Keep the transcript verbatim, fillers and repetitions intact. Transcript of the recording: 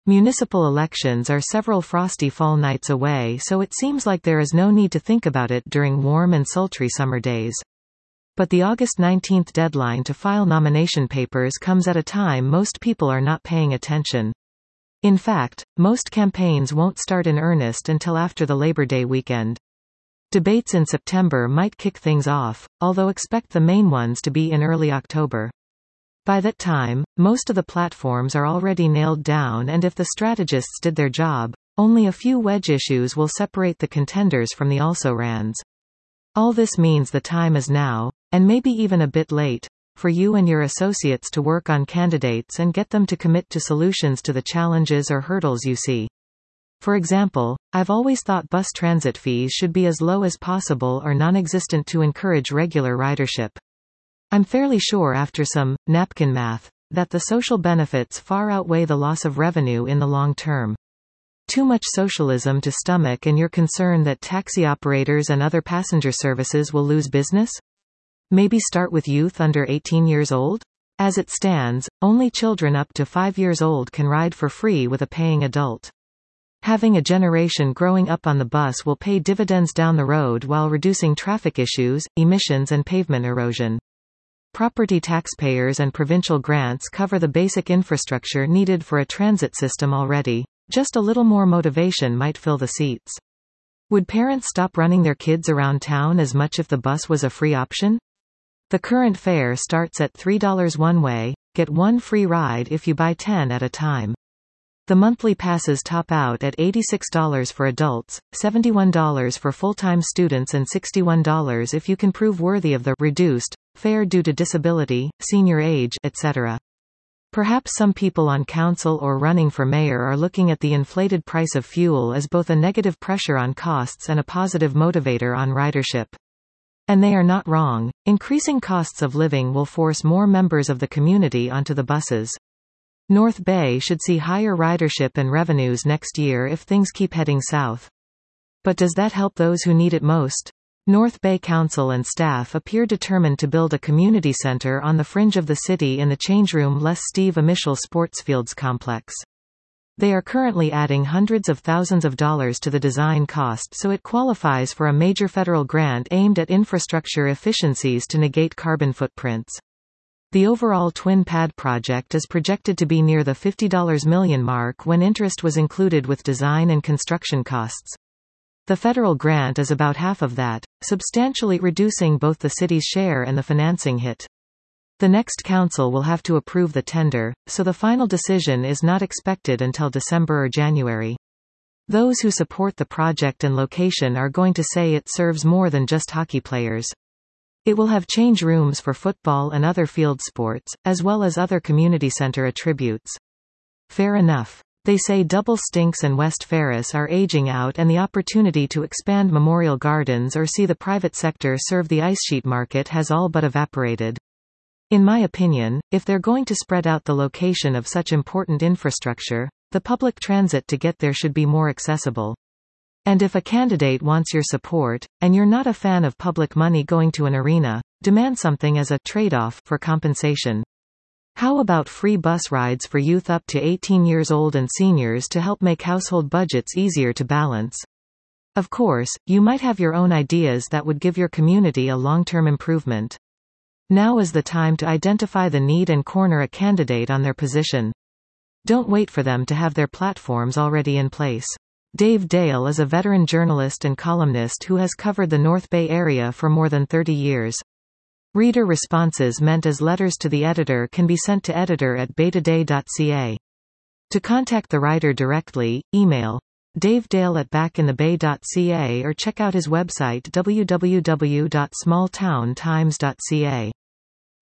Municipal elections are several frosty fall nights away, so it seems like there is no need to think about it during warm and sultry summer days. But the August nineteenth deadline to file nomination papers comes at a time most people are not paying attention. In fact, most campaigns won't start in earnest until after the Labor Day weekend. Debates in September might kick things off, although expect the main ones to be in early October. By that time, most of the platforms are already nailed down, and if the strategists did their job, only a few wedge issues will separate the contenders from the also-rans. All this means the time is now, and maybe even a bit late, for you and your associates to work on candidates and get them to commit to solutions to the challenges or hurdles you see. For example, I've always thought bus transit fees should be as low as possible or non-existent to encourage regular ridership. I'm fairly sure after some napkin math that the social benefits far outweigh the loss of revenue in the long term. Too much socialism to stomach, and you're concerned that taxi operators and other passenger services will lose business? Maybe start with youth under eighteen years old? As it stands, only children up to five years old can ride for free with a paying adult. Having a generation growing up on the bus will pay dividends down the road while reducing traffic issues, emissions and pavement erosion. Property taxpayers and provincial grants cover the basic infrastructure needed for a transit system already. Just a little more motivation might fill the seats. Would parents stop running their kids around town as much if the bus was a free option? The current fare starts at three dollars one way, get one free ride if you buy ten at a time. The monthly passes top out at eighty-six dollars for adults, seventy-one dollars for full-time students and sixty-one dollars if you can prove worthy of the reduced fare due to disability, senior age, et cetera. Perhaps some people on council or running for mayor are looking at the inflated price of fuel as both a negative pressure on costs and a positive motivator on ridership. And they are not wrong. Increasing costs of living will force more members of the community onto the buses. North Bay should see higher ridership and revenues next year if things keep heading south. But does that help those who need it most? North Bay Council and staff appear determined to build a community center on the fringe of the city in the changeroom-less Steve Amichel Sportsfields complex. They are currently adding hundreds of thousands of dollars to the design cost, so it qualifies for a major federal grant aimed at infrastructure efficiencies to negate carbon footprints. The overall twin pad project is projected to be near the fifty million dollars mark when interest was included with design and construction costs. The federal grant is about half of that, substantially reducing both the city's share and the financing hit. The next council will have to approve the tender, so the final decision is not expected until December or January. Those who support the project and location are going to say it serves more than just hockey players. It will have change rooms for football and other field sports, as well as other community center attributes. Fair enough. They say Double Stinks and West Ferris are aging out, and the opportunity to expand Memorial Gardens or see the private sector serve the ice sheet market has all but evaporated. In my opinion, if they're going to spread out the location of such important infrastructure, the public transit to get there should be more accessible. And if a candidate wants your support, and you're not a fan of public money going to an arena, demand something as a trade-off for compensation. How about free bus rides for youth up to eighteen years old and seniors to help make household budgets easier to balance? Of course, you might have your own ideas that would give your community a long-term improvement. Now is the time to identify the need and corner a candidate on their position. Don't wait for them to have their platforms already in place. Dave Dale is a veteran journalist and columnist who has covered the North Bay area for more than thirty years. Reader responses meant as letters to the editor can be sent to editor at betaday dot c a. To contact the writer directly, email davedale at backinthebay dot c a or check out his website w w w dot small town times dot c a.